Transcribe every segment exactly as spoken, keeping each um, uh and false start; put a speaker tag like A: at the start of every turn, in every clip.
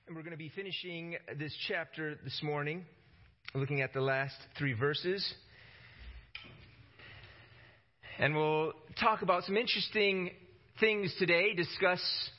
A: And we're going to be finishing this chapter this morning, looking at the last three verses. And we'll talk about some interesting things today, discuss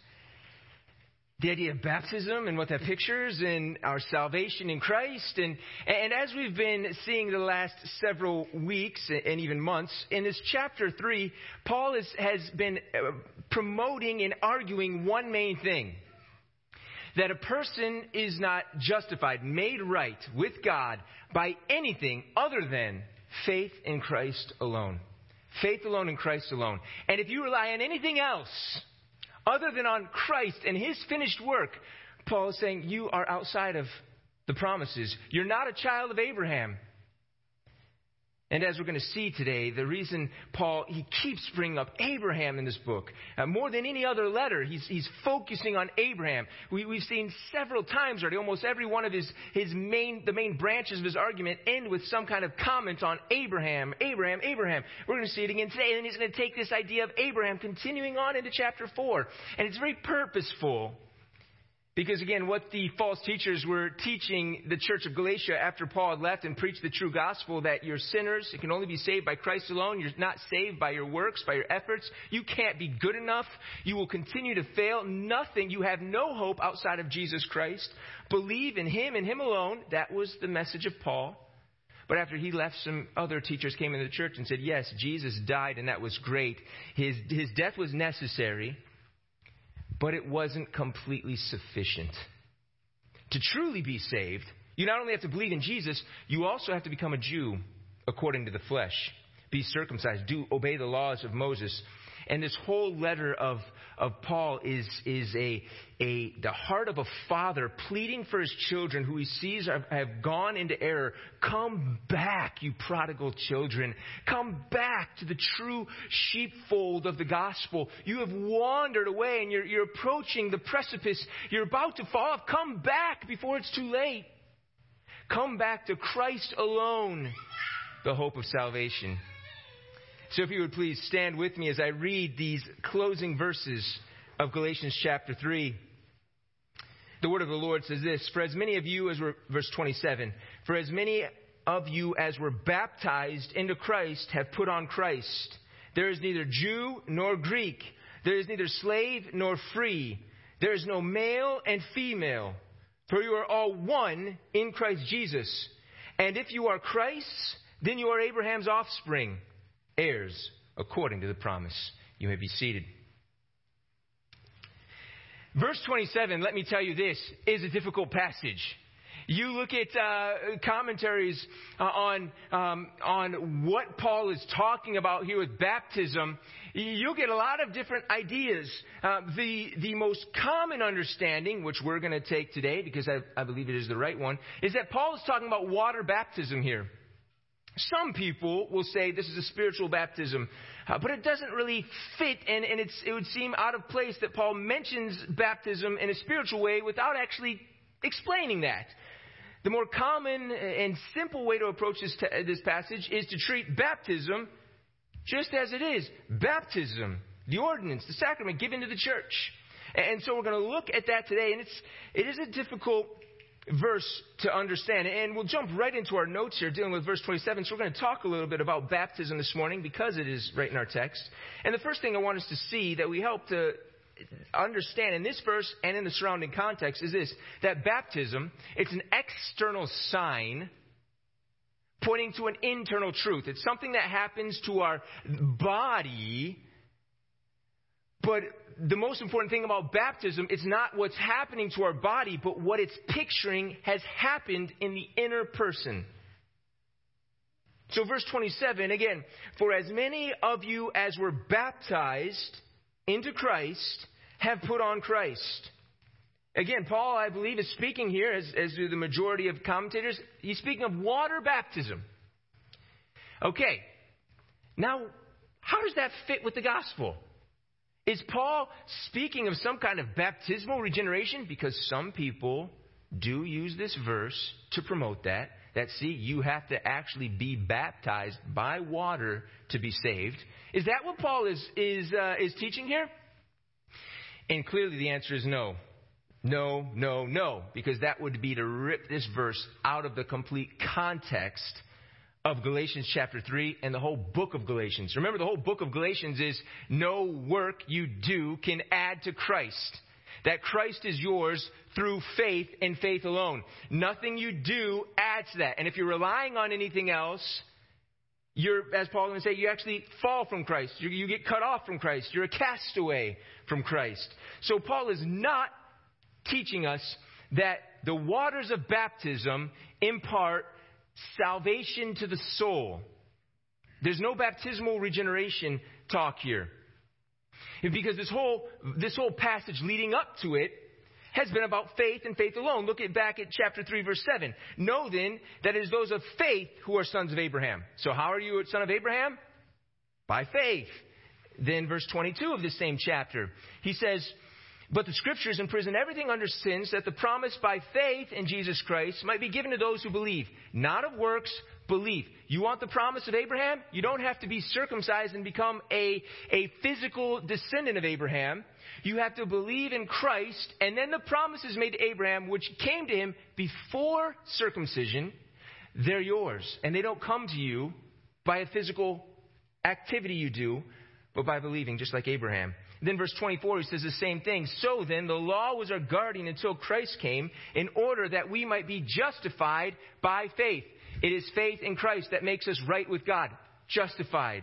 A: the idea of baptism and what that pictures and our salvation in Christ. And, and as we've been seeing the last several weeks and even months, in this chapter three, Paul is, has been promoting and arguing one main thing. That a person is not justified, made right with God by anything other than faith in Christ alone. Faith alone in Christ alone. And if you rely on anything else other than on Christ and His finished work, Paul is saying you are outside of the promises. You're not a child of Abraham. And as we're going to see today, the reason Paul, he keeps bringing up Abraham in this book, uh, more than any other letter, he's, he's focusing on Abraham. We, we've seen several times already, almost every one of his, his main, the main branches of his argument end with some kind of comment on Abraham, Abraham, Abraham. We're going to see it again today, and then he's going to take this idea of Abraham continuing on into chapter four. And it's very purposeful. Because again, what the false teachers were teaching the church of Galatia after Paul had left and preached the true gospel, that you're sinners, you can only be saved by Christ alone, you're not saved by your works, by your efforts, you can't be good enough, you will continue to fail, nothing, you have no hope outside of Jesus Christ, believe in Him and Him alone. That was the message of Paul. But after he left, some other teachers came into the church and said, yes, Jesus died and that was great, his, his death was necessary, but it wasn't completely sufficient. To truly be saved, you not only have to believe in Jesus, you also have to become a Jew according to the flesh. Be circumcised, do obey the laws of Moses. And this whole letter of, of Paul is, is a, a the heart of a father pleading for his children who he sees have, have gone into error. Come back, you prodigal children. Come back to the true sheepfold of the gospel. You have wandered away and you're, you're approaching the precipice. You're about to fall off. Come back before it's too late. Come back to Christ alone, the hope of salvation. So if you would please stand with me as I read these closing verses of Galatians chapter three. The word of the Lord says this, For as many of you as were, verse twenty-seven, For as many of you as were baptized into Christ have put on Christ. There is neither Jew nor Greek. There is neither slave nor free. There is no male and female. For you are all one in Christ Jesus. And if you are Christ's, then you are Abraham's offspring, heirs according to the promise. You may be seated. Verse twenty-seven, let me tell you this, is a difficult passage. You look at uh, commentaries uh, on um, on what Paul is talking about here with baptism. You'll get a lot of different ideas. Uh, the the most common understanding, which we're going to take today because I, I believe it is the right one, is that Paul is talking about water baptism here. Some people will say this is a spiritual baptism, uh, but it doesn't really fit, and, and it's, it would seem out of place that Paul mentions baptism in a spiritual way without actually explaining that. The more common and simple way to approach this, t- this passage is to treat baptism just as it is. Baptism, the ordinance, the sacrament given to the church. And so we're going to look at that today, and it's it is a difficult verse to understand. And we'll jump right into our notes here dealing with verse twenty-seven. So we're going to talk a little bit about baptism this morning because it is right in our text. And the first thing I want us to see that we help to understand in this verse and in the surrounding context is this, that baptism, it's an external sign pointing to an internal truth. It's something that happens to our body. But the most important thing about baptism is not what's happening to our body, but what it's picturing has happened in the inner person. So verse twenty-seven, again, for as many of you as were baptized into Christ have put on Christ. Again, Paul, I believe, is speaking here, as, as do the majority of commentators, he's speaking of water baptism. Okay, now, how does that fit with the gospel? Is Paul speaking of some kind of baptismal regeneration? Because some people do use this verse to promote that. That, see, you have to actually be baptized by water to be saved. Is that what Paul is is uh, is teaching here? And clearly the answer is no. No, no, no, because that would be to rip this verse out of the complete context of Galatians chapter three and the whole book of Galatians. Remember, the whole book of Galatians is no work you do can add to Christ. That Christ is yours through faith and faith alone. Nothing you do adds to that. And if you're relying on anything else, you're, as Paul would say, you actually fall from Christ. You, you get cut off from Christ. You're a castaway from Christ. So Paul is not teaching us that the waters of baptism impart salvation to the soul. There's no baptismal regeneration talk here. Because this whole, this whole passage leading up to it has been about faith and faith alone. Look at back at chapter three, verse seven. Know then that it is those of faith who are sons of Abraham. So how are you a son of Abraham? By faith. Then verse twenty-two of this same chapter, he says, but the Scriptures imprison everything under sin, so that the promise by faith in Jesus Christ might be given to those who believe. Not of works, belief. You want the promise of Abraham? You don't have to be circumcised and become a, a physical descendant of Abraham. You have to believe in Christ, and then the promises made to Abraham, which came to him before circumcision, they're yours. And they don't come to you by a physical activity you do, but by believing, just like Abraham. Then verse twenty-four, he says the same thing. So then, the law was our guardian until Christ came, in order that we might be justified by faith. It is faith in Christ that makes us right with God. Justified.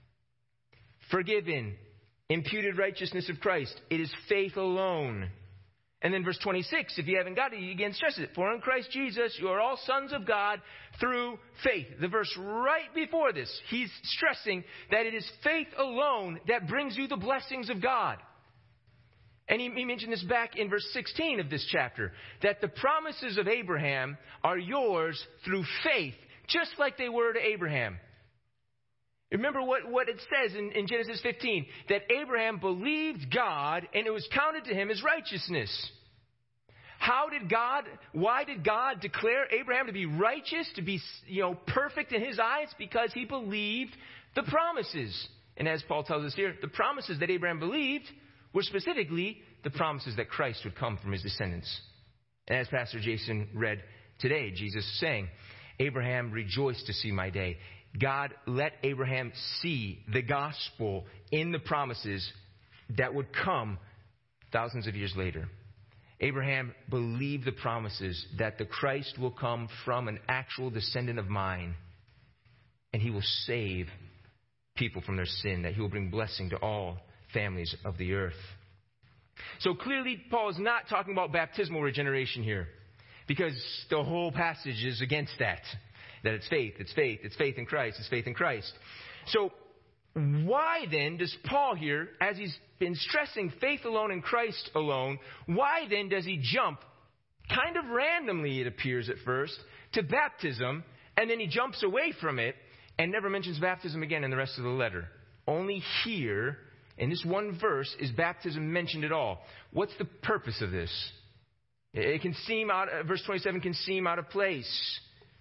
A: Forgiven. Imputed righteousness of Christ. It is faith alone. And then verse twenty-six, if you haven't got it, you again stress it. For in Christ Jesus, you are all sons of God through faith. The verse right before this, he's stressing that it is faith alone that brings you the blessings of God. And he, he mentioned this back in verse sixteen of this chapter, that the promises of Abraham are yours through faith, just like they were to Abraham. Remember what, what it says in, in Genesis fifteen, that Abraham believed God and it was counted to him as righteousness. How did God, why did God declare Abraham to be righteous, to be, you know, perfect in his eyes? Because he believed the promises. And as Paul tells us here, the promises that Abraham believed were specifically the promises that Christ would come from his descendants. And as Pastor Jason read today, Jesus saying, Abraham rejoiced to see my day. God let Abraham see the gospel in the promises that would come thousands of years later. Abraham believed the promises that the Christ will come from an actual descendant of mine, and he will save people from their sin, that he will bring blessing to all families of the earth. So clearly, Paul is not talking about baptismal regeneration here, because the whole passage is against that. That it's faith, it's faith, it's faith in Christ, it's faith in Christ. So why then does Paul here, as he's been stressing faith alone and Christ alone, why then does he jump, kind of randomly it appears at first, to baptism, and then he jumps away from it and never mentions baptism again in the rest of the letter? Only here, in this one verse, is baptism mentioned at all. What's the purpose of this? It can seem out, verse twenty-seven can seem out of place.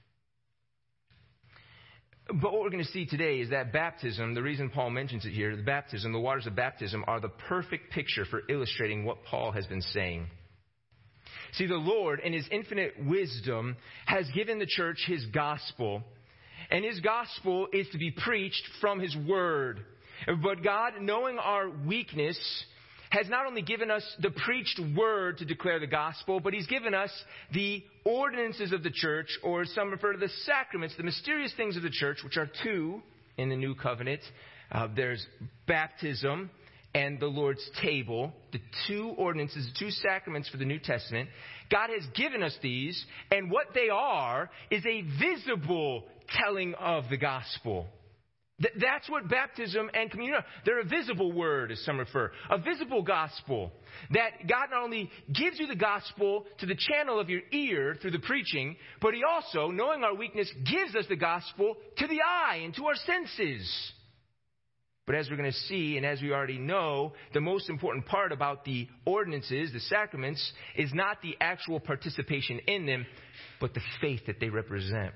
A: But what we're going to see today is that baptism, the reason Paul mentions it here, the baptism, the waters of baptism are the perfect picture for illustrating what Paul has been saying. See, the Lord, in his infinite wisdom, has given the church his gospel. And his gospel is to be preached from his word. But God, knowing our weakness, has not only given us the preached word to declare the gospel, but he's given us the ordinances of the church, or some refer to the sacraments, the mysterious things of the church, which are two in the new covenant. Uh, there's baptism and the Lord's table, the two ordinances, the two sacraments for the New Testament. God has given us these, and what they are is a visible telling of the gospel. Th- that's what baptism and communion are. They're a visible word, as some refer. A visible gospel. That God not only gives you the gospel to the channel of your ear through the preaching, but he also, knowing our weakness, gives us the gospel to the eye and to our senses. But as we're going to see, and as we already know, the most important part about the ordinances, the sacraments, is not the actual participation in them, but the faith that they represent.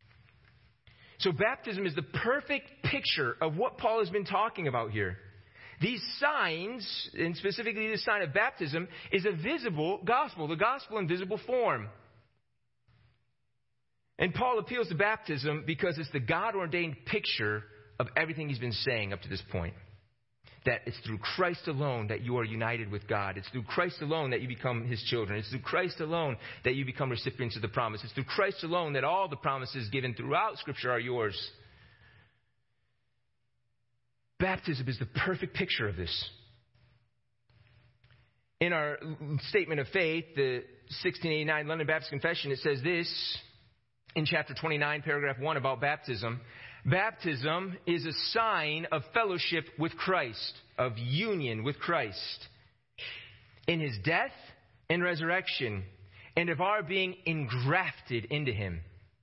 A: So baptism is the perfect picture of what Paul has been talking about here. These signs, and specifically the sign of baptism, is a visible gospel, the gospel in visible form. And Paul appeals to baptism because it's the God-ordained picture of everything he's been saying up to this point. That it's through Christ alone that you are united with God. It's through Christ alone that you become His children. It's through Christ alone that you become recipients of the promise. It's through Christ alone that all the promises given throughout Scripture are yours. Baptism is the perfect picture of this. In our statement of faith, the sixteen eighty-nine London Baptist Confession, it says this in chapter twenty-nine, paragraph one about baptism. Baptism is a sign of fellowship with Christ, of union with Christ, in His death and resurrection, and of our being engrafted into Him.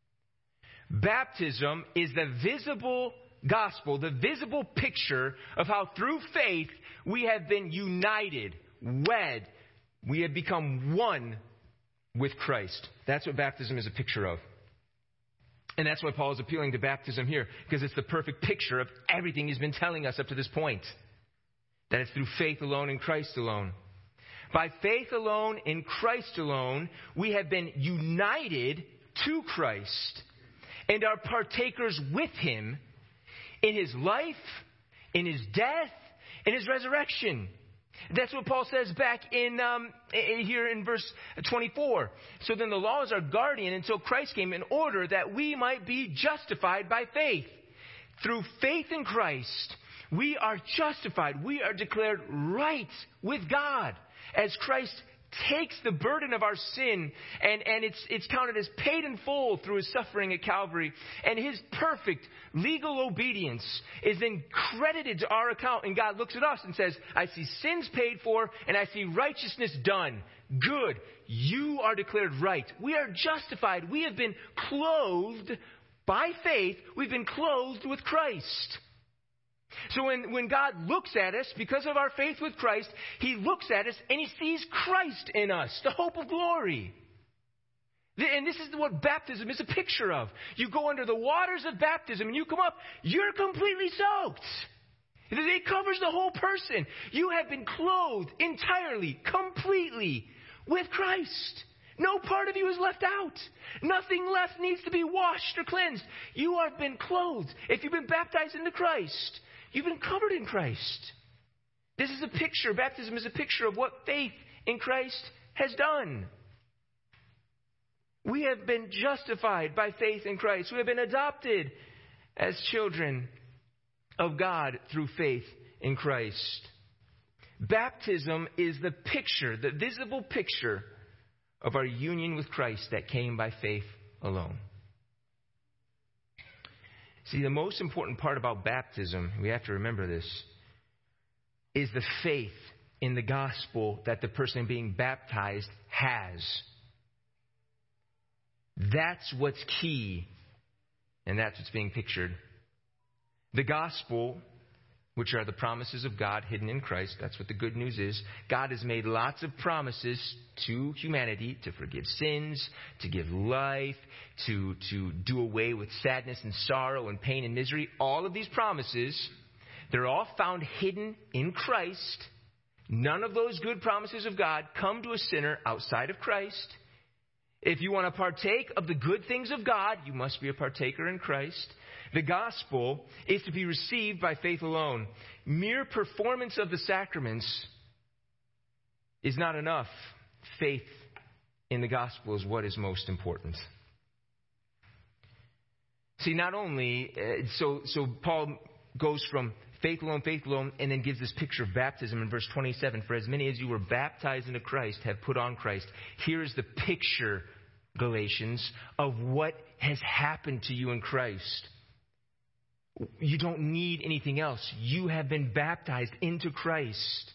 A: Baptism is the visible gospel, the visible picture of how through faith we have been united, wed, we have become one with Christ. That's what baptism is a picture of. And that's why Paul is appealing to baptism here, because it's the perfect picture of everything he's been telling us up to this point. That it's through faith alone in Christ alone. By faith alone in Christ alone, we have been united to Christ and are partakers with Him in His life, in His death, in His resurrection. That's what Paul says back in um, here in verse twenty-four. So then the law is our guardian until Christ came in order that we might be justified by faith. Through faith in Christ, we are justified. We are declared right with God as Christ takes the burden of our sin, and, and it's, it's counted as paid in full through His suffering at Calvary. And His perfect legal obedience is then credited to our account. And God looks at us and says, I see sins paid for, and I see righteousness done. Good. You are declared right. We are justified. We have been clothed by faith. We've been clothed with Christ. So when, when God looks at us, because of our faith with Christ, He looks at us and He sees Christ in us, the hope of glory. And this is what baptism is a picture of. You go under the waters of baptism and you come up, you're completely soaked. It covers the whole person. You have been clothed entirely, completely with Christ. No part of you is left out. Nothing left needs to be washed or cleansed. You have been clothed. If you've been baptized into Christ, you've been covered in Christ. This is a picture. Baptism is a picture of what faith in Christ has done. We have been justified by faith in Christ. We have been adopted as children of God through faith in Christ. Baptism is the picture, the visible picture of our union with Christ that came by faith alone. See, the most important part about baptism, we have to remember this, is the faith in the gospel that the person being baptized has. That's what's key, and that's what's being pictured. The gospel, which are the promises of God hidden in Christ, that's what the good news is. God has made lots of promises to humanity to forgive sins, to give life, to, to do away with sadness and sorrow and pain and misery. All of these promises, they're all found hidden in Christ. None of those good promises of God come to a sinner outside of Christ. If you want to partake of the good things of God, you must be a partaker in Christ. The gospel is to be received by faith alone. Mere performance of the sacraments is not enough. Faith in the gospel is what is most important. See, not only, uh, so, so Paul goes from faith alone, faith alone, and then gives this picture of baptism in verse twenty-seven. For as many as you were baptized into Christ have put on Christ. Here is the picture, Galatians, of what has happened to you in Christ. You don't need anything else. You have been baptized into Christ.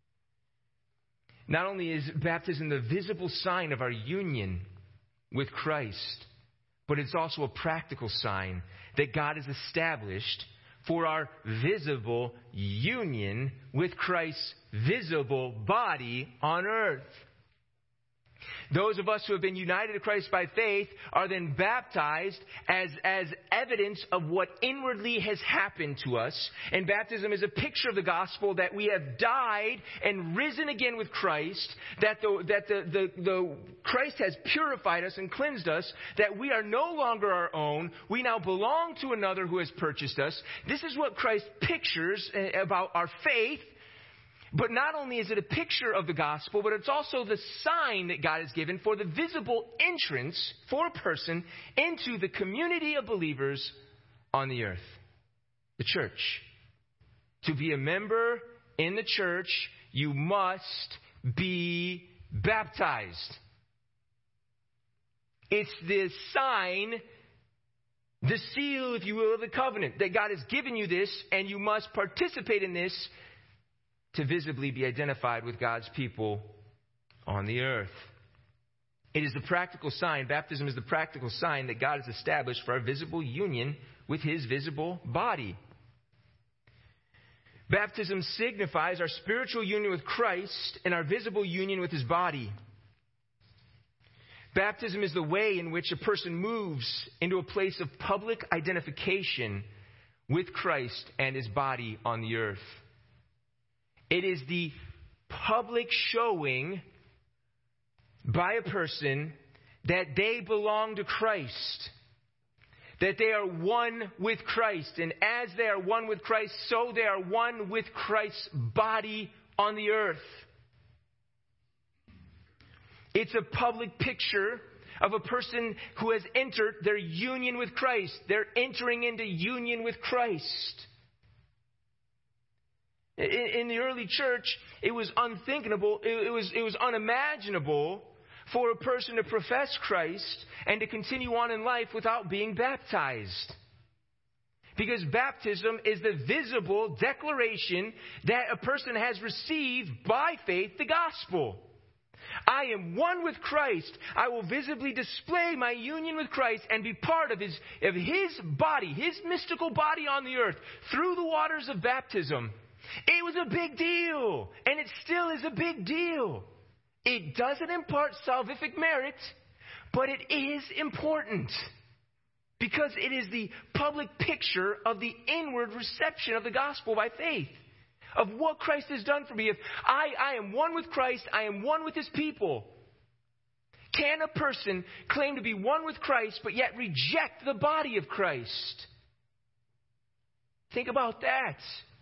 A: Not only is baptism the visible sign of our union with Christ, but it's also a practical sign that God has established for our visible union with Christ's visible body on earth. Those of us who have been united to Christ by faith are then baptized as, as evidence of what inwardly has happened to us. And baptism is a picture of the gospel that we have died and risen again with Christ, that the, that the, the, the Christ has purified us and cleansed us, that we are no longer our own. We now belong to another who has purchased us. This is what Christ pictures about our faith. But not only is it a picture of the gospel, but it's also the sign that God has given for the visible entrance for a person into the community of believers on the earth, the church. To be a member in the church, you must be baptized. It's the sign, the seal, if you will, of the covenant, that God has given you this, and you must participate in this to visibly be identified with God's people on the earth. It is the practical sign, baptism is the practical sign that God has established for our visible union with His visible body. Baptism signifies our spiritual union with Christ and our visible union with His body. Baptism is the way in which a person moves into a place of public identification with Christ and His body on the earth. It is the public showing by a person that they belong to Christ, that they are one with Christ. And as they are one with Christ, so they are one with Christ's body on the earth. It's a public picture of a person who has entered their union with Christ. They're entering into union with Christ. In, in the early church, it was unthinkable, it, it was it was unimaginable for a person to profess Christ and to continue on in life without being baptized. Because baptism is the visible declaration that a person has received by faith the gospel. I am one with Christ. I will visibly display my union with Christ and be part of his, of his body, His mystical body on the earth through the waters of baptism. It was a big deal, and it still is a big deal. It doesn't impart salvific merit, but it is important because it is the public picture of the inward reception of the gospel by faith, of what Christ has done for me. If I, I am one with Christ, I am one with His people. Can a person claim to be one with Christ but yet reject the body of Christ? Think about that.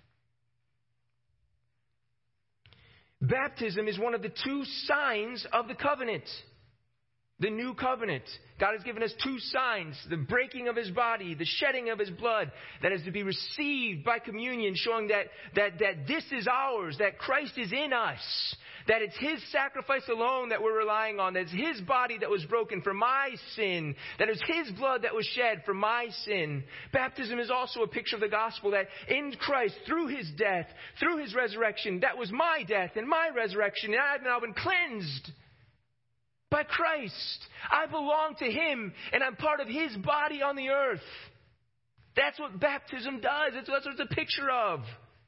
A: Baptism is one of the two signs of the covenant. The new covenant. God has given us two signs. The breaking of His body, the shedding of His blood, that is to be received by communion, showing that, that, that this is ours, that Christ is in us, that it's His sacrifice alone that we're relying on, that it's His body that was broken for my sin, that it's His blood that was shed for my sin. Baptism is also a picture of the gospel, that in Christ, through His death, through His resurrection, that was my death and my resurrection, and I have now been cleansed by Christ. I belong to Him, and I'm part of His body on the earth. That's what baptism does. That's what it's a picture of.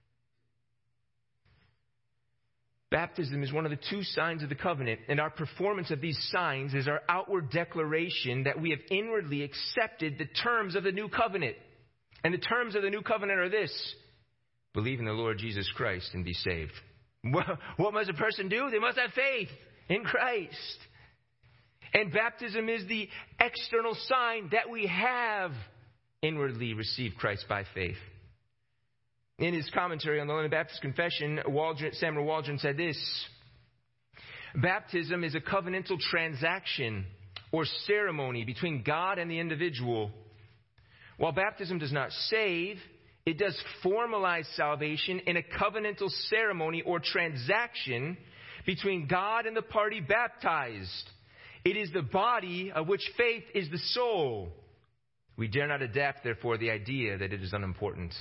A: Baptism is one of the two signs of the covenant, and our performance of these signs is our outward declaration that we have inwardly accepted the terms of the new covenant. And the terms of the new covenant are this: believe in the Lord Jesus Christ and be saved. What must a person do? They must have faith in Christ. And baptism is the external sign that we have inwardly received Christ by faith. In his commentary on the London Baptist Confession, Waldron, Samuel Waldron said this: baptism is a covenantal transaction or ceremony between God and the individual. While baptism does not save, it does formalize salvation in a covenantal ceremony or transaction between God and the party baptized. It is the body of which faith is the soul. We dare not adapt, therefore, the idea that it is unimportant.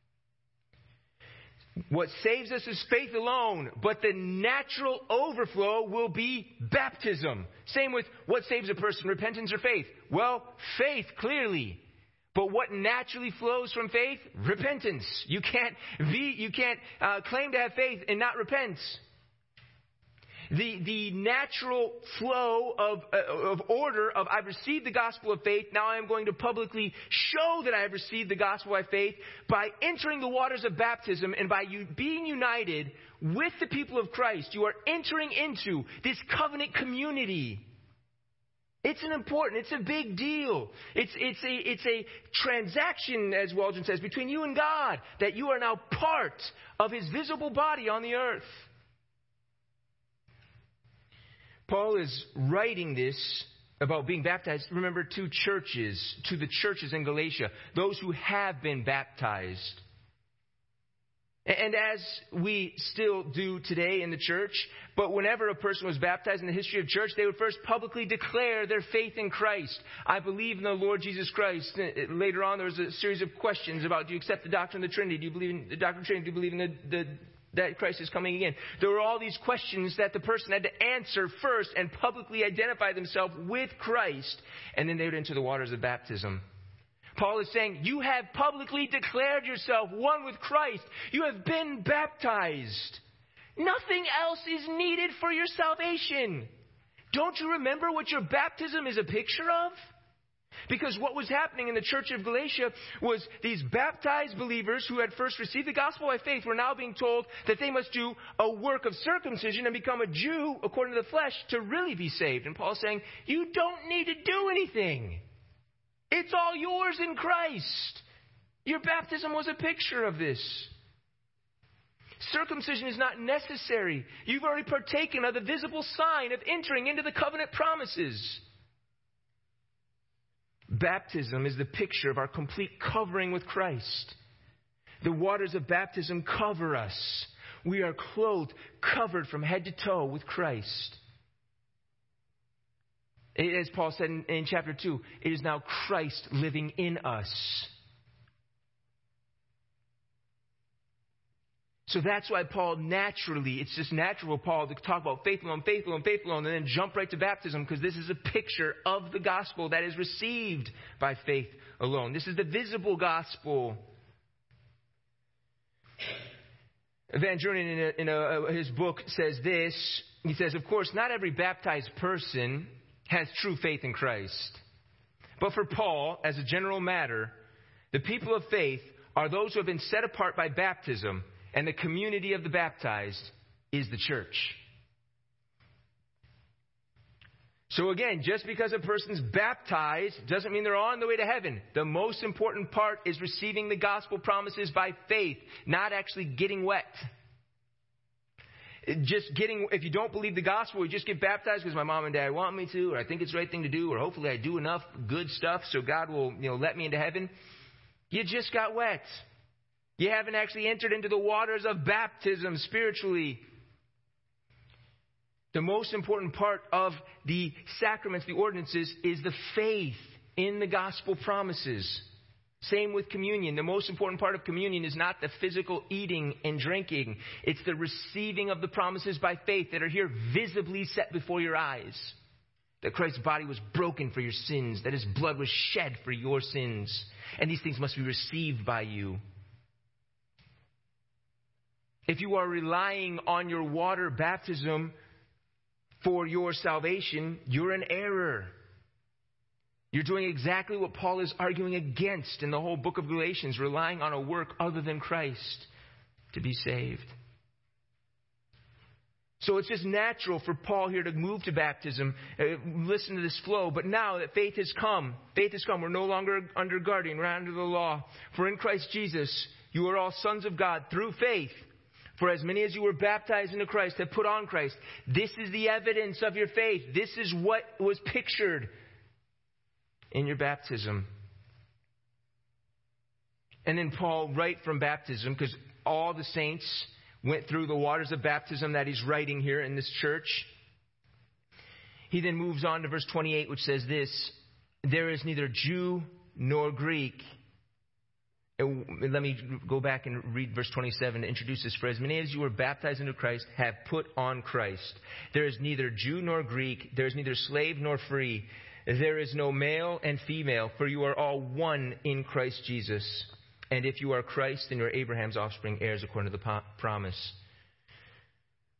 A: What saves us is faith alone, but the natural overflow will be baptism. Same with what saves a person, repentance or faith. Well, faith, clearly. But what naturally flows from faith? Repentance. You can't be, you can't uh, claim to have faith and not repent. The, the natural flow of, uh, of order of I've received the gospel of faith, now I am going to publicly show that I have received the gospel by faith by entering the waters of baptism and by you being united with the people of Christ. You are entering into this covenant community. It's an important, it's a big deal. It's, it's, a, it's a transaction, as Waldron says, between you and God, that you are now part of His visible body on the earth. Paul is writing this about being baptized, remember, to churches, to the churches in Galatia, those who have been baptized. And as we still do today in the church, but whenever a person was baptized in the history of church, they would first publicly declare their faith in Christ. I believe in the Lord Jesus Christ. Later on, there was a series of questions about, do you accept the doctrine of the Trinity? Do you believe in the doctrine of the Trinity? Do you believe in the, the that Christ is coming again? There were all these questions that the person had to answer first and publicly identify themselves with Christ, and then they would enter the waters of baptism. Paul is saying, you have publicly declared yourself one with Christ. You have been baptized. Nothing else is needed for your salvation. Don't you remember what your baptism is a picture of? Because what was happening in the church of Galatia was these baptized believers who had first received the gospel by faith were now being told that they must do a work of circumcision and become a Jew according to the flesh to really be saved. And Paul's saying, you don't need to do anything. It's all yours in Christ. Your baptism was a picture of this. Circumcision is not necessary. You've already partaken of the visible sign of entering into the covenant promises. Baptism is the picture of our complete covering with Christ. The waters of baptism cover us. We are clothed, covered from head to toe with Christ. As Paul said in, in chapter two, it is now Christ living in us. So that's why Paul naturally, it's just natural for Paul to talk about faith alone, faith alone, faith alone, and then jump right to baptism, because this is a picture of the gospel that is received by faith alone. This is the visible gospel. Van Journen in, a, in a, his book says this. He says, of course, not every baptized person has true faith in Christ. But for Paul, as a general matter, the people of faith are those who have been set apart by baptism, and the community of the baptized is the church. So again, just because a person's baptized doesn't mean they're on the way to heaven. The most important part is receiving the gospel promises by faith, not actually getting wet. Just getting, if you don't believe the gospel, you just get baptized because my mom and dad want me to, or I think it's the right thing to do, or hopefully I do enough good stuff so God will, you know, let me into heaven. You just got wet. You haven't actually entered into the waters of baptism spiritually. The most important part of the sacraments, the ordinances, is the faith in the gospel promises. Same with communion. The most important part of communion is not the physical eating and drinking. It's the receiving of the promises by faith that are here visibly set before your eyes. That Christ's body was broken for your sins, that His blood was shed for your sins. And these things must be received by you. If you are relying on your water baptism for your salvation, you're in error. You're doing exactly what Paul is arguing against in the whole book of Galatians, relying on a work other than Christ to be saved. So it's just natural for Paul here to move to baptism, uh, listen to this flow. But now that faith has come, faith has come, we're no longer under guardian, we're under the law. For in Christ Jesus, you are all sons of God through faith. For as many as you were baptized into Christ have put on Christ. This is the evidence of your faith. This is what was pictured in your baptism. And then Paul, right from baptism, because all the saints went through the waters of baptism that he's writing here in this church. He then moves on to verse twenty-eight, which says this: there is neither Jew nor Greek. Let me go back and read verse twenty-seven to introduce this. For as many as you were baptized into Christ have put on Christ. There is neither Jew nor Greek. There is neither slave nor free. There is no male and female, for you are all one in Christ Jesus. And if you are Christ, then you are Abraham's offspring, heirs according to the promise.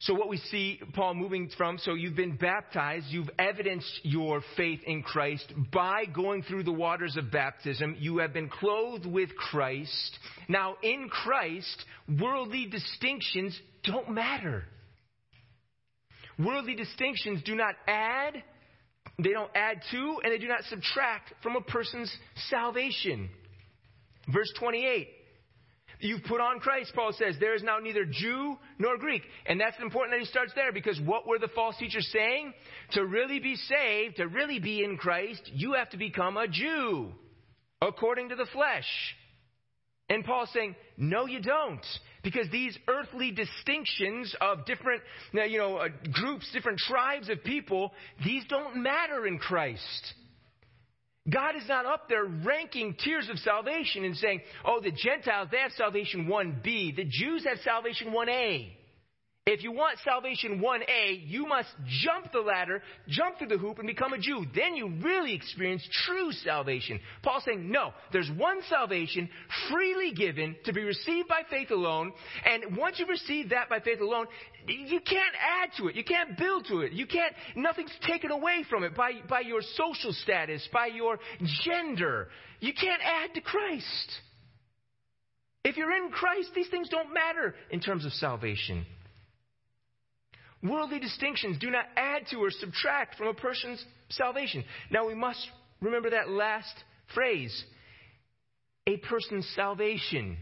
A: So what we see Paul moving from, so you've been baptized, you've evidenced your faith in Christ by going through the waters of baptism. You have been clothed with Christ. Now in Christ, worldly distinctions don't matter. Worldly distinctions do not add, they don't add to, and they do not subtract from a person's salvation. Verse twenty-eight. You've put on Christ, Paul says. There is now neither Jew nor Greek. And that's important that he starts there, because what were the false teachers saying? To really be saved, to really be in Christ, you have to become a Jew according to the flesh. And Paul's saying, no, you don't. Because these earthly distinctions of different, you know, uh, groups, different tribes of people, these don't matter in Christ. God is not up there ranking tiers of salvation and saying, oh, the Gentiles, they have salvation one B. The Jews have salvation one A. If you want salvation one A, you must jump the ladder, jump through the hoop, and become a Jew. Then you really experience true salvation. Paul's saying, no, there's one salvation freely given to be received by faith alone. And once you've received that by faith alone, you can't add to it. You can't build to it. You can't, nothing's taken away from it by, by your social status, by your gender. You can't add to Christ. If you're in Christ, these things don't matter in terms of salvation. Worldly distinctions do not add to or subtract from a person's salvation. Now we must remember that last phrase, a person's salvation.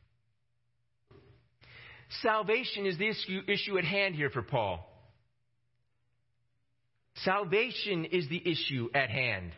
A: Salvation is the issue, issue at hand here for Paul. Salvation is the issue at hand.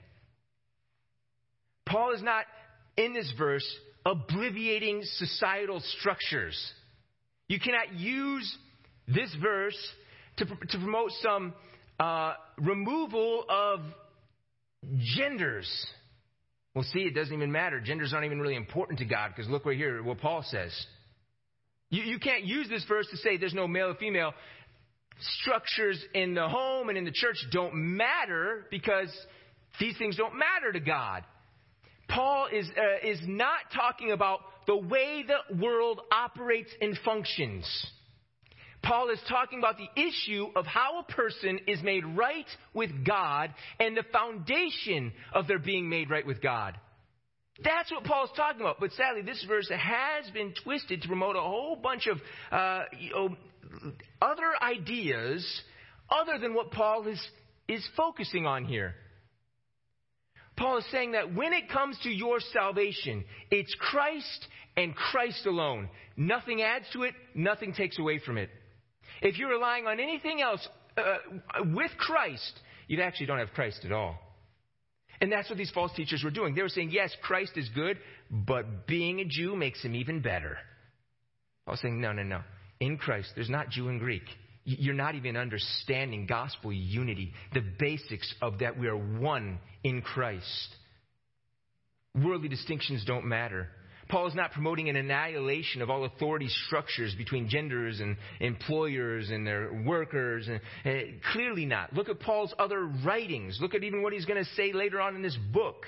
A: Paul is not, in this verse, obliviating societal structures. You cannot use this verse to, to promote some uh, removal of genders. Well, see, it doesn't even matter. Genders aren't even really important to God, because look right here what Paul says. You, you can't use this verse to say there's no male or female. Structures in the home and in the church don't matter because these things don't matter to God. Paul is uh, is not talking about the way the world operates and functions. Paul is talking about the issue of how a person is made right with God and the foundation of their being made right with God. That's what Paul's talking about. But sadly, this verse has been twisted to promote a whole bunch of uh, you know, other ideas other than what Paul is, is focusing on here. Paul is saying that when it comes to your salvation, it's Christ and Christ alone. Nothing adds to it, nothing takes away from it. If you're relying on anything else uh, with Christ, you actually don't have Christ at all. And that's what these false teachers were doing. They were saying, yes, Christ is good, but being a Jew makes him even better. I was saying, no, no, no. In Christ, there's not Jew and Greek. You're not even understanding gospel unity, the basics of that we are one in Christ. Worldly distinctions don't matter. Paul is not promoting an annihilation of all authority structures between genders and employers and their workers. And, uh, clearly not. Look at Paul's other writings. Look at even what he's going to say later on in this book.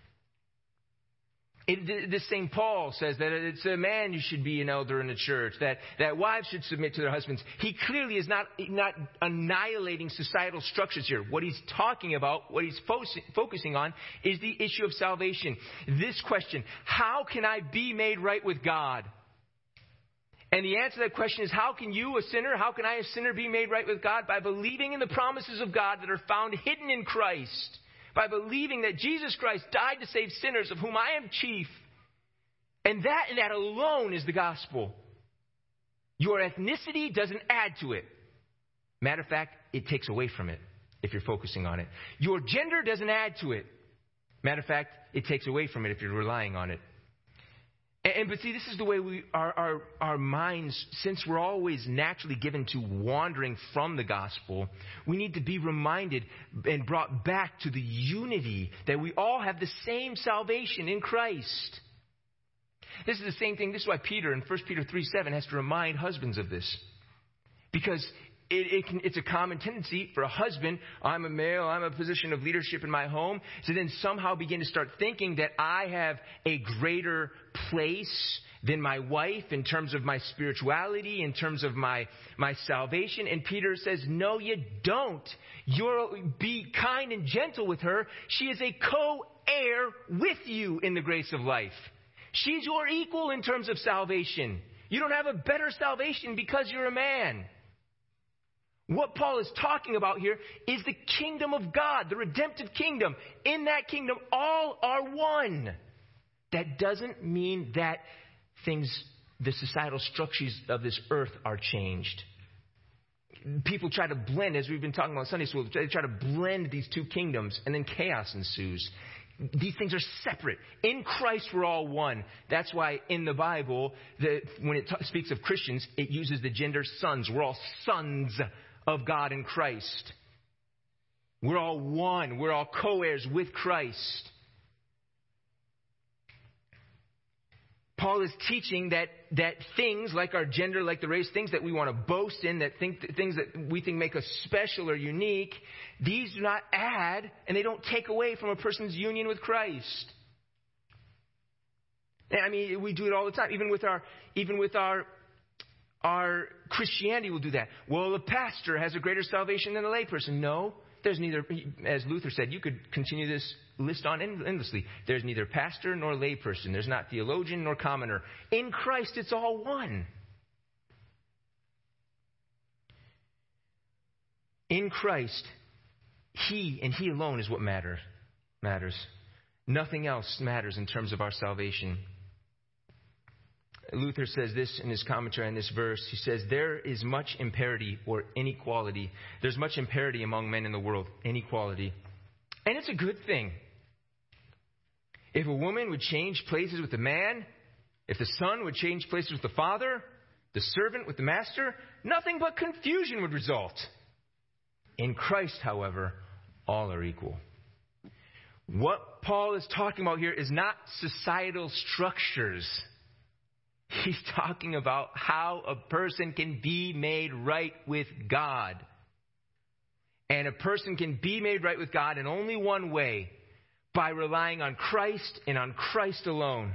A: It, this same Paul says that it's a man who should be an elder in the church, that, that wives should submit to their husbands. He clearly is not, not annihilating societal structures here. What he's talking about, what he's fo- focusing on, is the issue of salvation. This question, how can I be made right with God? And the answer to that question is, how can you, a sinner, how can I, a sinner, be made right with God? By believing in the promises of God that are found hidden in Christ. By believing that Jesus Christ died to save sinners, of whom I am chief. And that and that alone is the gospel. Your ethnicity doesn't add to it. Matter of fact, it takes away from it if you're focusing on it. Your gender doesn't add to it. Matter of fact, it takes away from it if you're relying on it. And, and but see, this is the way we our, our our minds, since we're always naturally given to wandering from the gospel, we need to be reminded and brought back to the unity that we all have the same salvation in Christ. This is the same thing. This is why Peter in First Peter three seven has to remind husbands of this. Because it, it can, it's a common tendency for a husband, I'm a male, I'm a position of leadership in my home, to then somehow begin to start thinking that I have a greater place than my wife in terms of my spirituality, in terms of my, my salvation. And Peter says, no, you don't. You're, be kind and gentle with her. She is a co-heir with you in the grace of life. She's your equal in terms of salvation. You don't have a better salvation because you're a man. What Paul is talking about here is the kingdom of God, the redemptive kingdom. In that kingdom, all are one. That doesn't mean that things, the societal structures of this earth are changed. People try to blend, as we've been talking about Sunday school, they try to blend these two kingdoms, and then chaos ensues. These things are separate. In Christ, we're all one. That's why in the Bible, the, when it t- speaks of Christians, it uses the gender sons. We're all sons of God in Christ. We're all one. We're all co-heirs with Christ. Paul is teaching that, that things like our gender, like the race, things that we want to boast in, that think, things that we think make us special or unique, these do not add and they don't take away from a person's union with Christ. And I mean, we do it all the time. Even with our, even with our, our Christianity, we'll do that. Well, a pastor has a greater salvation than a layperson. No, there's neither. As Luther said, you could continue this list on endlessly. There's neither pastor nor layperson. There's not theologian nor commoner. In Christ, it's all one. In Christ, He and He alone is what matter, matters. Nothing else matters in terms of our salvation. Luther says this in his commentary on this verse. He says, there is much imparity or inequality. There's much imparity among men in the world, inequality. And it's a good thing. If a woman would change places with the man, if the son would change places with the father, the servant with the master, nothing but confusion would result. In Christ, however, all are equal. What Paul is talking about here is not societal structures. He's talking about how a person can be made right with God. And a person can be made right with God in only one way, by relying on Christ and on Christ alone.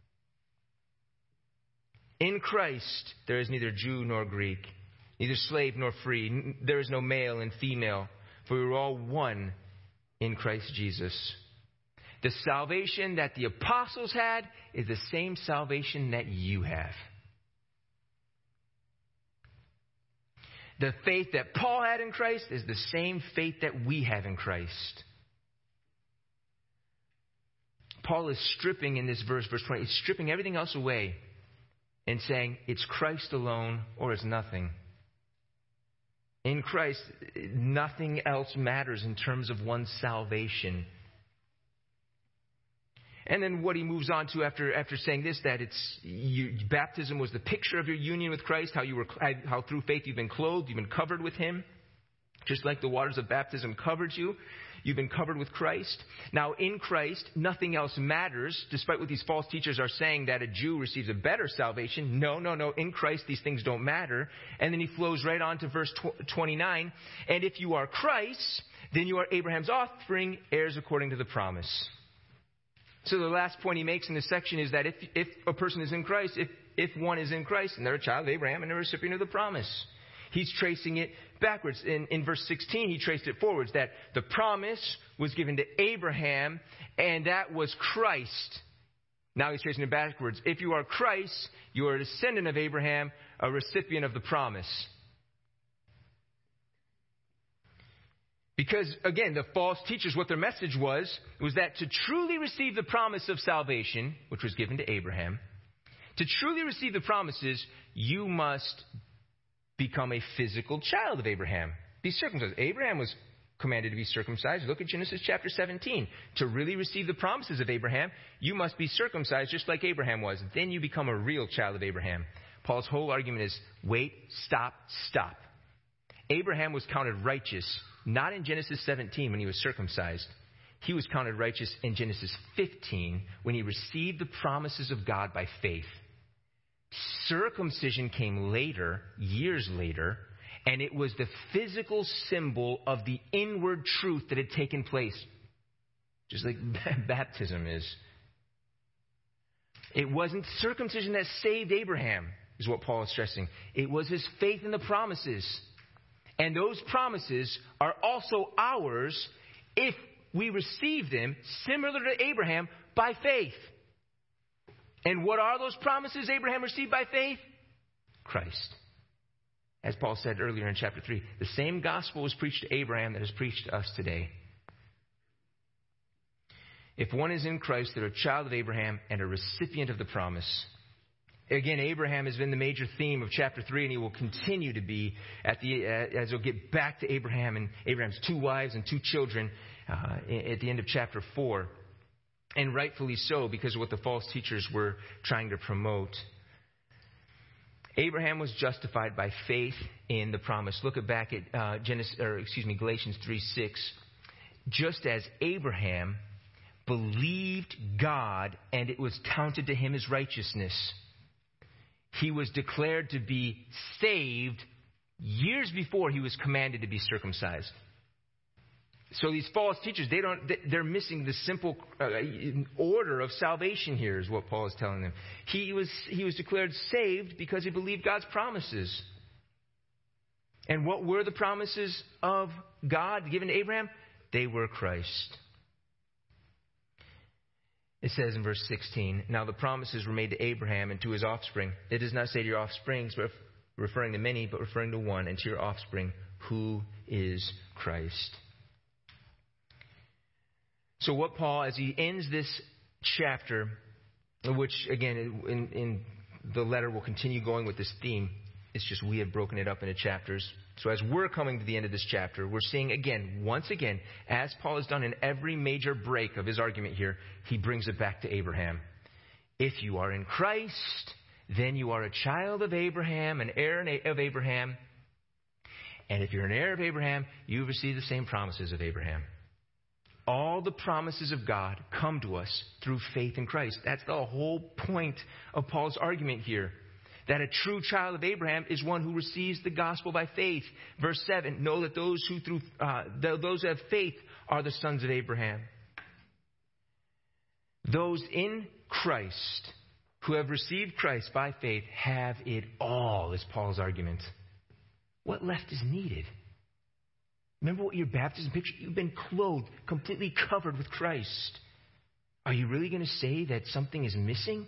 A: In Christ, there is neither Jew nor Greek, neither slave nor free. There is no male and female, for we are all one in Christ Jesus. The salvation that the apostles had is the same salvation that you have. The faith that Paul had in Christ is the same faith that we have in Christ. Paul is stripping in this verse, verse twenty, he's stripping everything else away and saying it's Christ alone or it's nothing. In Christ, nothing else matters in terms of one's salvation. And then what he moves on to after after saying this, that it's you, baptism was the picture of your union with Christ, how you were how through faith you've been clothed, you've been covered with Him, just like the waters of baptism covered you. You've been covered with Christ. Now, in Christ, nothing else matters, despite what these false teachers are saying that a Jew receives a better salvation. No, no, no. In Christ, these things don't matter. And then he flows right on to verse twenty-nine. And if you are Christ, then you are Abraham's offspring, heirs according to the promise. So the last point he makes in this section is that if, if a person is in Christ, if, if one is in Christ, then they're a child of Abraham and a recipient of the promise. He's tracing it backwards. In, in verse sixteen, he traced it forwards, that the promise was given to Abraham, and that was Christ. Now he's tracing it backwards. If you are Christ, you are a descendant of Abraham, a recipient of the promise. Because, again, the false teachers, what their message was, was that to truly receive the promise of salvation, which was given to Abraham, to truly receive the promises, you must become a physical child of Abraham. Be circumcised. Abraham was commanded to be circumcised. Look at Genesis chapter seventeen. To really receive the promises of Abraham, you must be circumcised just like Abraham was. Then you become a real child of Abraham. Paul's whole argument is, wait, stop, stop. Abraham was counted righteous, not in Genesis seventeen when he was circumcised. He was counted righteous in Genesis fifteen when he received the promises of God by faith. Circumcision came later, years later, And it was the physical symbol of the inward truth that had taken place. Just like baptism is. It wasn't circumcision that saved Abraham, is what Paul is stressing. It was his faith in the promises. And those promises are also ours if we receive them, similar to Abraham, by faith. And what are those promises Abraham received by faith? Christ. As Paul said earlier in chapter three, the same gospel was preached to Abraham that is preached to us today. If one is in Christ, they're a child of Abraham and a recipient of the promise. Again, Abraham has been the major theme of chapter three, and he will continue to be at the uh, as we'll get back to Abraham and Abraham's two wives and two children uh, at the end of chapter four. And rightfully so, because of what the false teachers were trying to promote. Abraham was justified by faith in the promise. Look at back at uh, Genesis, or excuse me, Galatians three six. Just as Abraham believed God, and it was counted to him as righteousness, he was declared to be saved years before he was commanded to be circumcised. So these false teachers, they don't, they're missing the simple uh, order of salvation here, is what Paul is telling them. He was, he was declared saved because he believed God's promises. And what were the promises of God given to Abraham? They were Christ. It says in verse sixteen, now the promises were made to Abraham and to his offspring. It does not say to your offsprings, but referring to many, but referring to one, and to your offspring, who is Christ. So what Paul, as he ends this chapter, which again in, in the letter will continue going with this theme, it's just we have broken it up into chapters. So as we're coming to the end of this chapter, we're seeing again, once again, as Paul has done in every major break of his argument here, he brings it back to Abraham. If you are in Christ, then you are a child of Abraham, an heir of Abraham. And if you're an heir of Abraham, you've received the same promises of Abraham. All the promises of God come to us through faith in Christ. That's the whole point of Paul's argument here. That a true child of Abraham is one who receives the gospel by faith. Verse seven, know that those who through uh, those who have faith are the sons of Abraham. Those in Christ who have received Christ by faith have it all, is Paul's argument. What left is needed? Remember what your baptism picture? You've been clothed, completely covered with Christ. Are you really going to say that something is missing?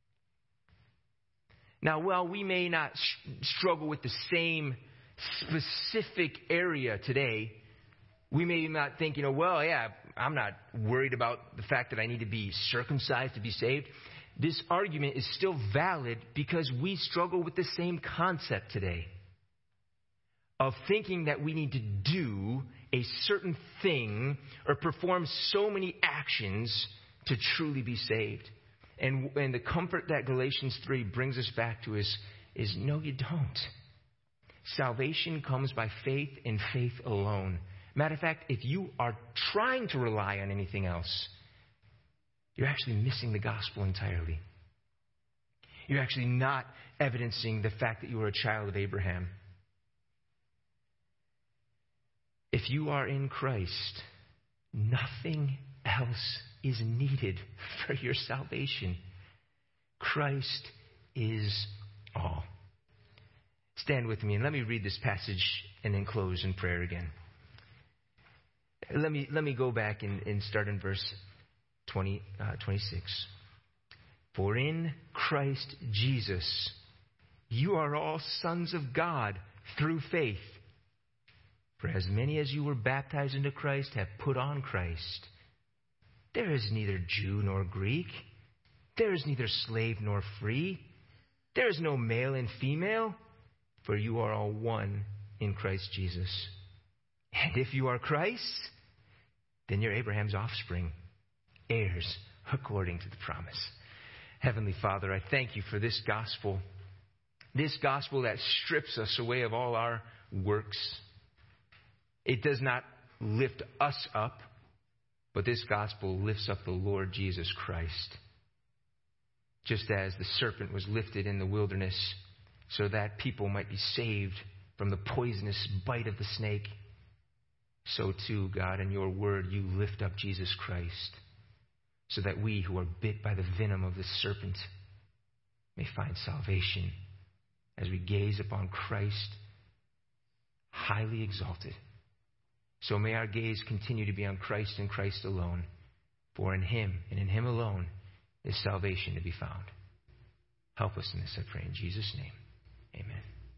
A: Now, while we may not struggle with the same specific area today, we may not think, you know, well, yeah, I'm not worried about the fact that I need to be circumcised to be saved. This argument is still valid because we struggle with the same concept today of thinking that we need to do a certain thing or perform so many actions to truly be saved. And, and the comfort that Galatians three brings us back to is, is no, you don't. Salvation comes by faith and faith alone. Matter of fact, if you are trying to rely on anything else, you're actually missing the gospel entirely. You're actually not evidencing the fact that you are a child of Abraham. If you are in Christ, nothing else is needed for your salvation. Christ is all. Stand with me and let me read this passage and then close in prayer again. Let me let me go back and, and start in verse twenty, uh, twenty-six. For in Christ Jesus, you are all sons of God through faith. For as many as you were baptized into Christ have put on Christ. There is neither Jew nor Greek. There is neither slave nor free. There is no male and female, for you are all one in Christ Jesus. And if you are Christ, then you're Abraham's offspring, heirs according to the promise. Heavenly Father, I thank you for this gospel, this gospel that strips us away of all our works. It does not lift us up, but this gospel lifts up the Lord Jesus Christ. Just as the serpent was lifted in the wilderness so that people might be saved from the poisonous bite of the snake, so too, God, in your word, you lift up Jesus Christ, so that we who are bit by the venom of the serpent may find salvation as we gaze upon Christ, highly exalted. So may our gaze continue to be on Christ and Christ alone, for in him and in him alone is salvation to be found. Help us in this, I pray, in Jesus' name. Amen.